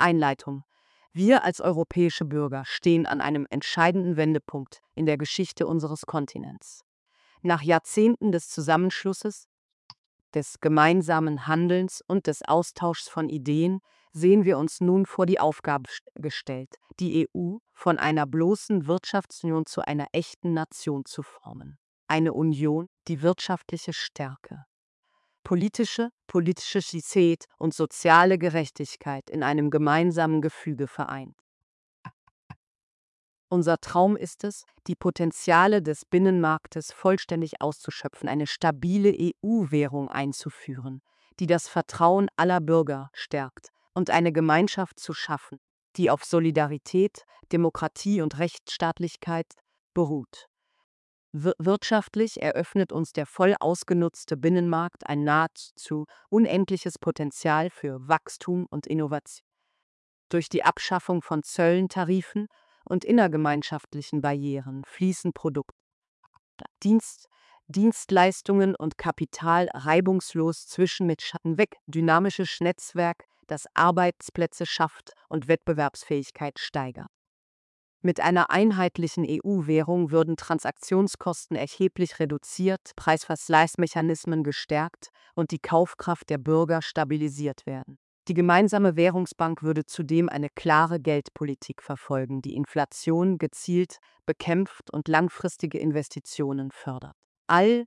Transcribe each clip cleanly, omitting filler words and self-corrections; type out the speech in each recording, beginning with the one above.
Einleitung. Wir als europäische Bürger stehen an einem entscheidenden Wendepunkt in der Geschichte unseres Kontinents. Nach Jahrzehnten des Zusammenschlusses, des gemeinsamen Handelns und des Austauschs von Ideen sehen wir uns nun vor die Aufgabe gestellt, die EU von einer bloßen Wirtschaftsunion zu einer echten Nation zu formen. Eine Union, die wirtschaftliche Stärke, politische Stabilität und soziale Gerechtigkeit in einem gemeinsamen Gefüge vereint. Unser Traum ist es, die Potenziale des Binnenmarktes vollständig auszuschöpfen, eine stabile EU-Währung einzuführen, die das Vertrauen aller Bürger stärkt, und eine Gemeinschaft zu schaffen, die auf Solidarität, Demokratie und Rechtsstaatlichkeit beruht. Wirtschaftlich eröffnet uns der voll ausgenutzte Binnenmarkt ein nahezu unendliches Potenzial für Wachstum und Innovation. Durch die Abschaffung von Zöllen, Tarifen und innergemeinschaftlichen Barrieren fließen Produkte, Dienstleistungen und Kapital reibungslos zwischen Mitgliedstaaten weg. Dynamisches Netzwerk, das Arbeitsplätze schafft und Wettbewerbsfähigkeit steigert. Mit einer einheitlichen EU-Währung würden Transaktionskosten erheblich reduziert, Preisvergleichsmechanismen gestärkt und die Kaufkraft der Bürger stabilisiert werden. Die gemeinsame Währungsbank würde zudem eine klare Geldpolitik verfolgen, die Inflation gezielt bekämpft und langfristige Investitionen fördert. All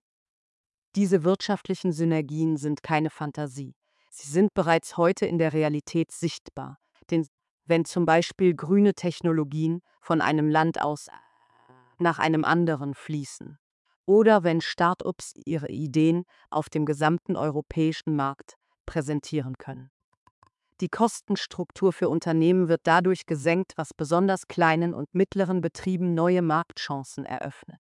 diese wirtschaftlichen Synergien sind keine Fantasie. Sie sind bereits heute in der Realität sichtbar. Wenn zum Beispiel grüne Technologien von einem Land aus nach einem anderen fließen. Oder wenn Start-ups ihre Ideen auf dem gesamten europäischen Markt präsentieren können. Die Kostenstruktur für Unternehmen wird dadurch gesenkt, was besonders kleinen und mittleren Betrieben neue Marktchancen eröffnet.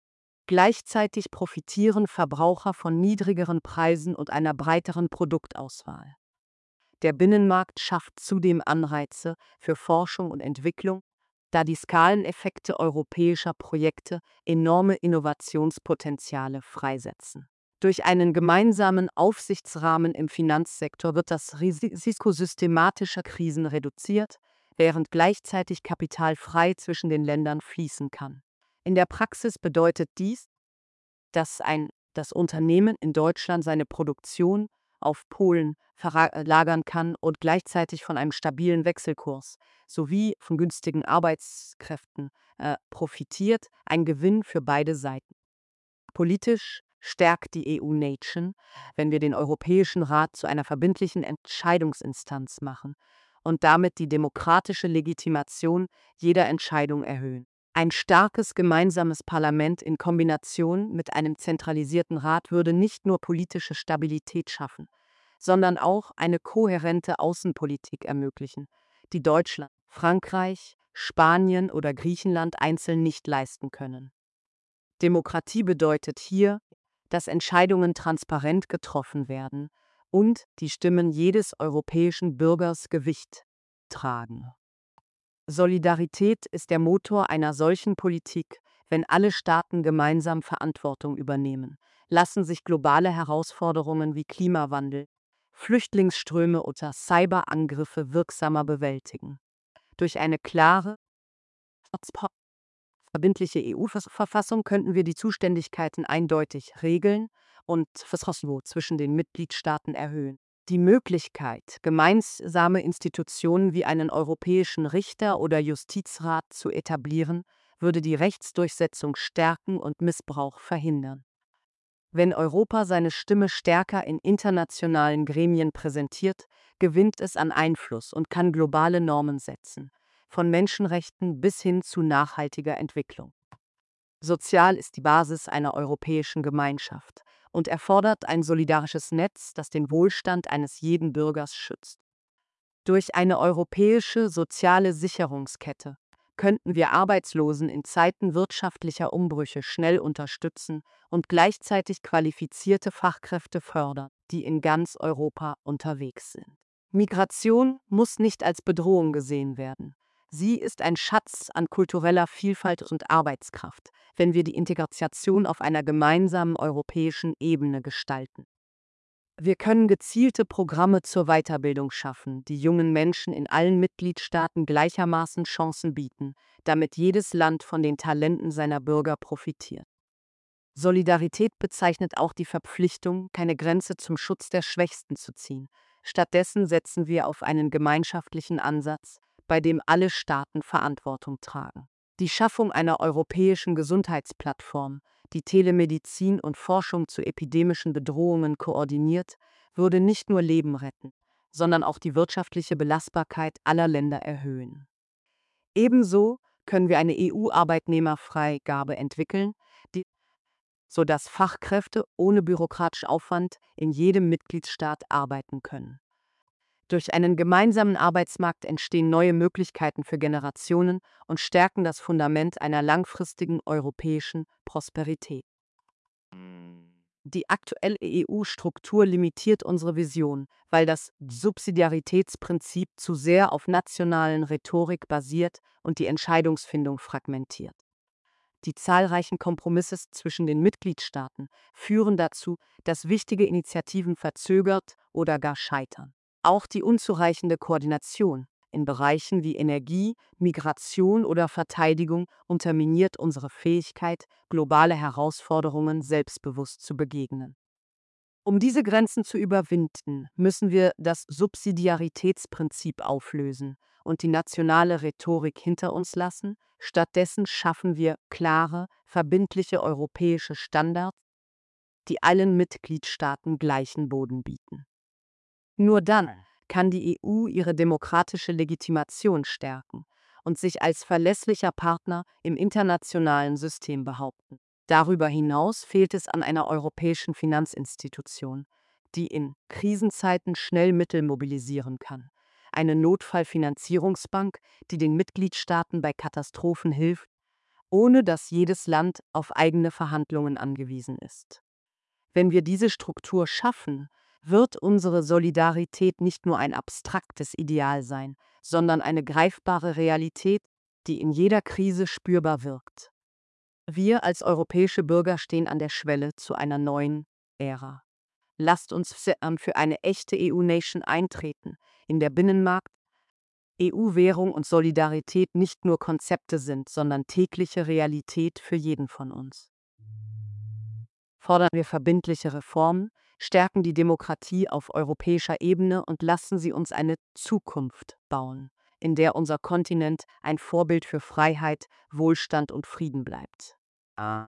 Gleichzeitig profitieren Verbraucher von niedrigeren Preisen und einer breiteren Produktauswahl. Der Binnenmarkt schafft zudem Anreize für Forschung und Entwicklung, da die Skaleneffekte europäischer Projekte enorme Innovationspotenziale freisetzen. Durch einen gemeinsamen Aufsichtsrahmen im Finanzsektor wird das Risiko systematischer Krisen reduziert, während gleichzeitig Kapital frei zwischen den Ländern fließen kann. In der Praxis bedeutet dies, dass das Unternehmen in Deutschland seine Produktion auf Polen verlagern kann und gleichzeitig von einem stabilen Wechselkurs sowie von günstigen Arbeitskräften profitiert, ein Gewinn für beide Seiten. Politisch stärkt die EU-Nation, wenn wir den Europäischen Rat zu einer verbindlichen Entscheidungsinstanz machen und damit die demokratische Legitimation jeder Entscheidung erhöhen. Ein starkes gemeinsames Parlament in Kombination mit einem zentralisierten Rat würde nicht nur politische Stabilität schaffen, sondern auch eine kohärente Außenpolitik ermöglichen, die Deutschland, Frankreich, Spanien oder Griechenland einzeln nicht leisten können. Demokratie bedeutet hier, dass Entscheidungen transparent getroffen werden und die Stimmen jedes europäischen Bürgers Gewicht tragen. Solidarität ist der Motor einer solchen Politik. Wenn alle Staaten gemeinsam Verantwortung übernehmen, lassen sich globale Herausforderungen wie Klimawandel, Flüchtlingsströme oder Cyberangriffe wirksamer bewältigen. Durch eine klare, verbindliche EU-Verfassung könnten wir die Zuständigkeiten eindeutig regeln und Vertrauen zwischen den Mitgliedstaaten erhöhen. Die Möglichkeit, gemeinsame Institutionen wie einen europäischen Richter oder Justizrat zu etablieren, würde die Rechtsdurchsetzung stärken und Missbrauch verhindern. Wenn Europa seine Stimme stärker in internationalen Gremien präsentiert, gewinnt es an Einfluss und kann globale Normen setzen, von Menschenrechten bis hin zu nachhaltiger Entwicklung. Sozial ist die Basis einer europäischen Gemeinschaft und erfordert ein solidarisches Netz, das den Wohlstand eines jeden Bürgers schützt. Durch eine europäische soziale Sicherungskette könnten wir Arbeitslosen in Zeiten wirtschaftlicher Umbrüche schnell unterstützen und gleichzeitig qualifizierte Fachkräfte fördern, die in ganz Europa unterwegs sind. Migration muss nicht als Bedrohung gesehen werden. Sie ist ein Schatz an kultureller Vielfalt und Arbeitskraft, wenn wir die Integration auf einer gemeinsamen europäischen Ebene gestalten. Wir können gezielte Programme zur Weiterbildung schaffen, die jungen Menschen in allen Mitgliedstaaten gleichermaßen Chancen bieten, damit jedes Land von den Talenten seiner Bürger profitiert. Solidarität bezeichnet auch die Verpflichtung, keine Grenze zum Schutz der Schwächsten zu ziehen. Stattdessen setzen wir auf einen gemeinschaftlichen Ansatz, bei dem alle Staaten Verantwortung tragen. Die Schaffung einer europäischen Gesundheitsplattform, die Telemedizin und Forschung zu epidemischen Bedrohungen koordiniert, würde nicht nur Leben retten, sondern auch die wirtschaftliche Belastbarkeit aller Länder erhöhen. Ebenso können wir eine EU-Arbeitnehmerfreigabe entwickeln, die sodass Fachkräfte ohne bürokratischen Aufwand in jedem Mitgliedstaat arbeiten können. Durch einen gemeinsamen Arbeitsmarkt entstehen neue Möglichkeiten für Generationen und stärken das Fundament einer langfristigen europäischen Prosperität. Die aktuelle EU-Struktur limitiert unsere Vision, weil das Subsidiaritätsprinzip zu sehr auf nationalen Rhetorik basiert und die Entscheidungsfindung fragmentiert. Die zahlreichen Kompromisse zwischen den Mitgliedstaaten führen dazu, dass wichtige Initiativen verzögert oder gar scheitern. Auch die unzureichende Koordination in Bereichen wie Energie, Migration oder Verteidigung unterminiert unsere Fähigkeit, globale Herausforderungen selbstbewusst zu begegnen. Um diese Grenzen zu überwinden, müssen wir das Subsidiaritätsprinzip auflösen und die nationale Rhetorik hinter uns lassen. Stattdessen schaffen wir klare, verbindliche europäische Standards, die allen Mitgliedstaaten gleichen Boden bieten. Nur dann kann die EU ihre demokratische Legitimation stärken und sich als verlässlicher Partner im internationalen System behaupten. Darüber hinaus fehlt es an einer europäischen Finanzinstitution, die in Krisenzeiten schnell Mittel mobilisieren kann. Eine Notfallfinanzierungsbank, die den Mitgliedstaaten bei Katastrophen hilft, ohne dass jedes Land auf eigene Verhandlungen angewiesen ist. Wenn wir diese Struktur schaffen, wird unsere Solidarität nicht nur ein abstraktes Ideal sein, sondern eine greifbare Realität, die in jeder Krise spürbar wirkt. Wir als europäische Bürger stehen an der Schwelle zu einer neuen Ära. Lasst uns für eine echte EU-Nation eintreten, in der Binnenmarkt, EU-Währung und Solidarität nicht nur Konzepte sind, sondern tägliche Realität für jeden von uns. Fordern wir verbindliche Reformen, stärken die Demokratie auf europäischer Ebene und lassen Sie uns eine Zukunft bauen, in der unser Kontinent ein Vorbild für Freiheit, Wohlstand und Frieden bleibt.